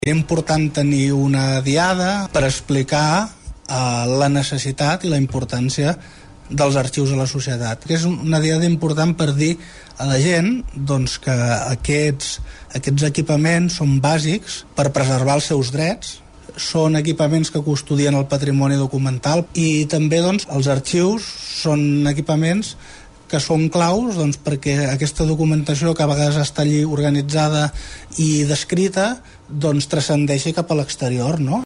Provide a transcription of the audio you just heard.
Era important tenir una diada per explicar la necessitat i la importància dels arxius a la societat. Que és una diada important per dir a la gent que aquests equipaments són bàsics per preservar els seus drets, són equipaments que custodien el patrimoni documental i també els arxius són equipaments que són claus perquè aquesta documentació, que a vegades està allí organitzada i descrita, transcendeixi cap a l'exterior, no?